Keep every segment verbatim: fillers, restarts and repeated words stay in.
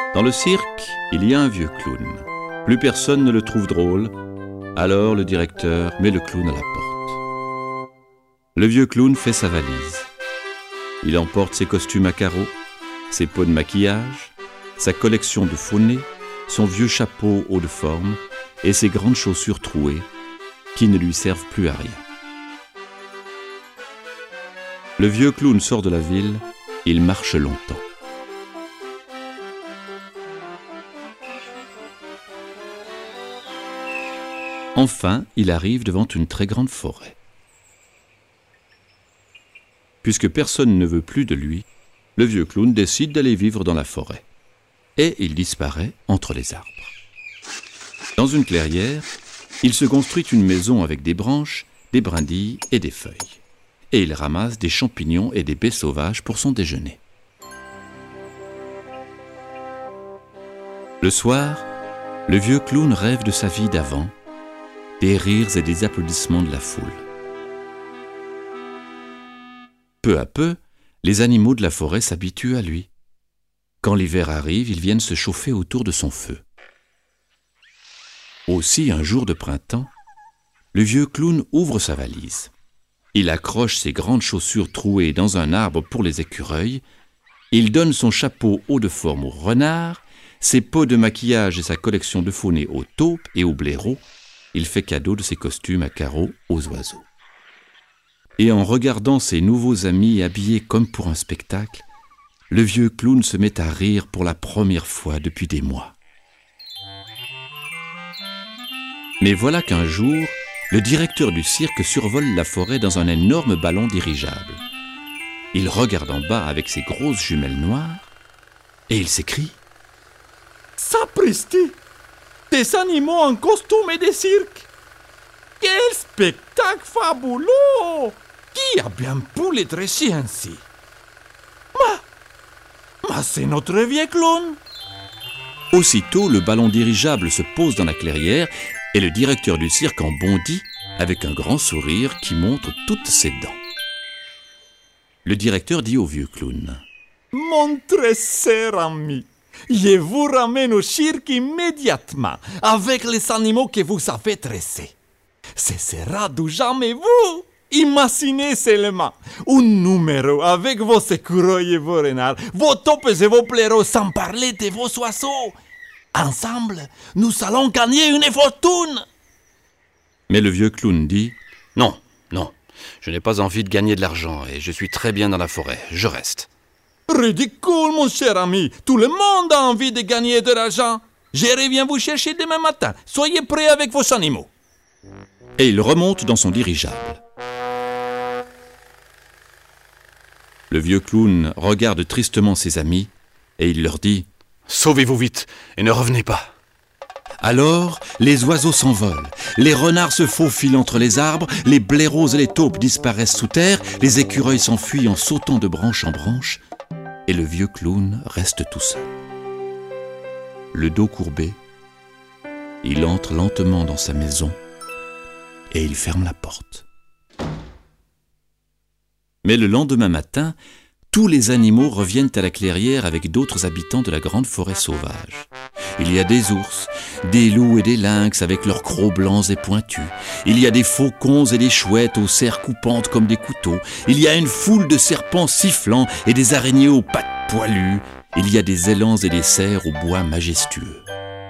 Dans le cirque, il y a un vieux clown. Plus personne ne le trouve drôle, alors le directeur met le clown à la porte. Le vieux clown fait sa valise. Il emporte ses costumes à carreaux, ses pots de maquillage, sa collection de faux nez, son vieux chapeau haut de forme et ses grandes chaussures trouées qui ne lui servent plus à rien. Le vieux clown sort de la ville, il marche longtemps. Enfin, il arrive devant une très grande forêt. Puisque personne ne veut plus de lui, le vieux clown décide d'aller vivre dans la forêt. Et il disparaît entre les arbres. Dans une clairière, il se construit une maison avec des branches, des brindilles et des feuilles. Et il ramasse des champignons et des baies sauvages pour son déjeuner. Le soir, le vieux clown rêve de sa vie d'avant, des rires et des applaudissements de la foule. Peu à peu, les animaux de la forêt s'habituent à lui. Quand l'hiver arrive, ils viennent se chauffer autour de son feu. Aussi, un jour de printemps, le vieux clown ouvre sa valise. Il accroche ses grandes chaussures trouées dans un arbre pour les écureuils. Il donne son chapeau haut de forme au renard, ses pots de maquillage et sa collection de faux nez aux taupes et aux blaireaux. Il fait cadeau de ses costumes à carreaux aux oiseaux. Et en regardant ses nouveaux amis habillés comme pour un spectacle, le vieux clown se met à rire pour la première fois depuis des mois. Mais voilà qu'un jour, le directeur du cirque survole la forêt dans un énorme ballon dirigeable. Il regarde en bas avec ses grosses jumelles noires et il s'écrie « Sapristi! Des animaux en costume et des cirques! Quel spectacle fabuleux! Qui a bien pu les dresser ainsi? Mais, mais c'est notre vieux clown! » Aussitôt, le ballon dirigeable se pose dans la clairière et le directeur du cirque en bondit avec un grand sourire qui montre toutes ses dents. Le directeur dit au vieux clown « Mon très cher ami, je vous ramène au cirque immédiatement avec les animaux que vous avez dressés. Ce sera du jamais vous! Imaginez seulement un numéro avec vos écureuils et vos renards, vos taupes et vos blaireaux, sans parler de vos oiseaux. Ensemble, nous allons gagner une fortune. » Mais le vieux clown dit « Non, non, je n'ai pas envie de gagner de l'argent et je suis très bien dans la forêt, je reste. » Ridicule, mon cher ami. Tout le monde a envie de gagner de l'argent. Je reviens vous chercher demain matin. Soyez prêts avec vos animaux. Et il remonte dans son dirigeable. Le vieux clown regarde tristement ses amis et il leur dit « Sauvez-vous vite et ne revenez pas. » Alors, les oiseaux s'envolent, les renards se faufilent entre les arbres, les blaireaux et les taupes disparaissent sous terre, les écureuils s'enfuient en sautant de branche en branche, et le vieux clown reste tout seul. Le dos courbé, il entre lentement dans sa maison et il ferme la porte. Mais le lendemain matin, tous les animaux reviennent à la clairière avec d'autres habitants de la grande forêt sauvage. Il y a des ours, des loups et des lynx avec leurs crocs blancs et pointus. Il y a des faucons et des chouettes aux serres coupantes comme des couteaux. Il y a une foule de serpents sifflants et des araignées aux pattes poilues. Il y a des élans et des cerfs aux bois majestueux.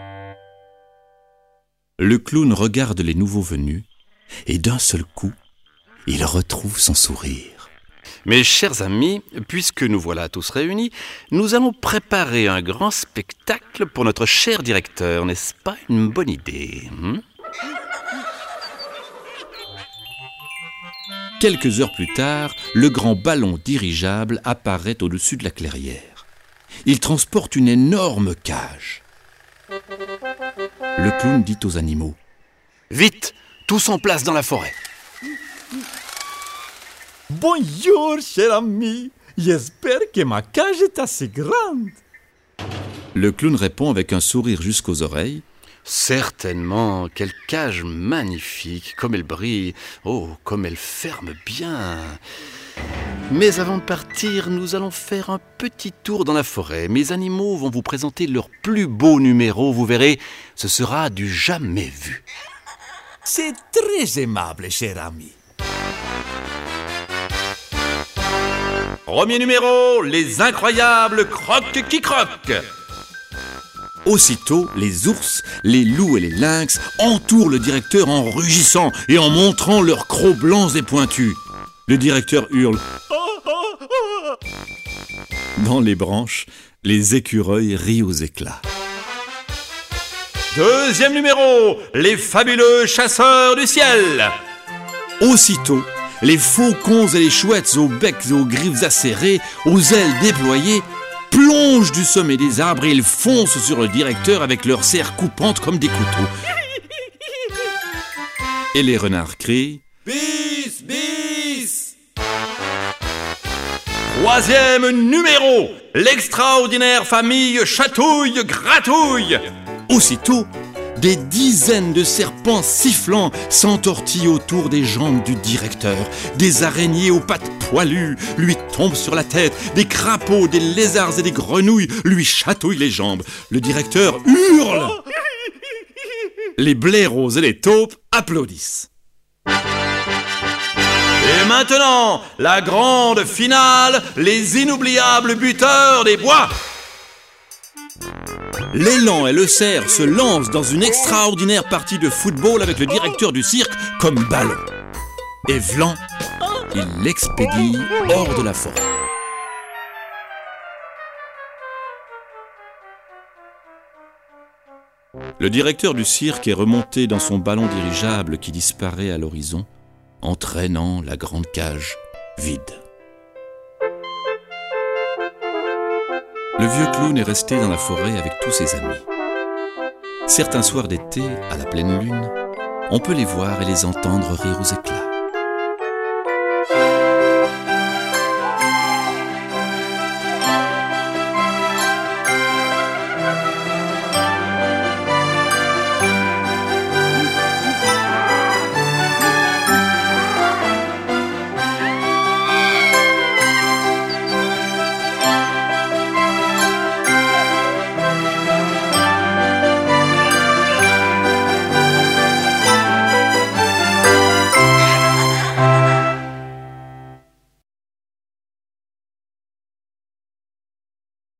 Le clown regarde les nouveaux venus et d'un seul coup, il retrouve son sourire. Mes chers amis, puisque nous voilà tous réunis, nous allons préparer un grand spectacle pour notre cher directeur. N'est-ce pas une bonne idée, hein? Quelques heures plus tard, le grand ballon dirigeable apparaît au-dessus de la clairière. Il transporte une énorme cage. Le clown dit aux animaux « Vite, tous en place dans la forêt !» Bonjour, cher ami. J'espère que ma cage est assez grande. Le clown répond avec un sourire jusqu'aux oreilles. Certainement, quelle cage magnifique, comme elle brille. Oh, comme elle ferme bien. Mais avant de partir, nous allons faire un petit tour dans la forêt. Mes animaux vont vous présenter leur plus beau numéro. Vous verrez, ce sera du jamais vu. C'est très aimable, cher ami. Premier numéro, les incroyables croques qui croquent. Aussitôt, les ours, les loups et les lynx entourent le directeur en rugissant et en montrant leurs crocs blancs et pointus. Le directeur hurle. Dans les branches, les écureuils rient aux éclats. Deuxième numéro, les fabuleux chasseurs du ciel. Aussitôt, les faucons et les chouettes aux becs et aux griffes acérées, aux ailes déployées, plongent du sommet des arbres et ils foncent sur le directeur avec leurs serres coupantes comme des couteaux. Et les renards crient « Bis, bis !» Troisième numéro, l'extraordinaire famille chatouille-gratouille. Aussitôt, des dizaines de serpents sifflants s'entortillent autour des jambes du directeur. Des araignées aux pattes poilues lui tombent sur la tête. Des crapauds, des lézards et des grenouilles lui chatouillent les jambes. Le directeur hurle. Les blaireaux et les taupes applaudissent. Et maintenant, la grande finale, les inoubliables buteurs des bois. L'élan et le cerf se lancent dans une extraordinaire partie de football avec le directeur du cirque comme ballon. Et vlan, il l'expédie hors de la forêt. Le directeur du cirque est remonté dans son ballon dirigeable qui disparaît à l'horizon, entraînant la grande cage vide. Le vieux clown est resté dans la forêt avec tous ses amis. Certains soirs d'été, à la pleine lune, on peut les voir et les entendre rire aux éclats.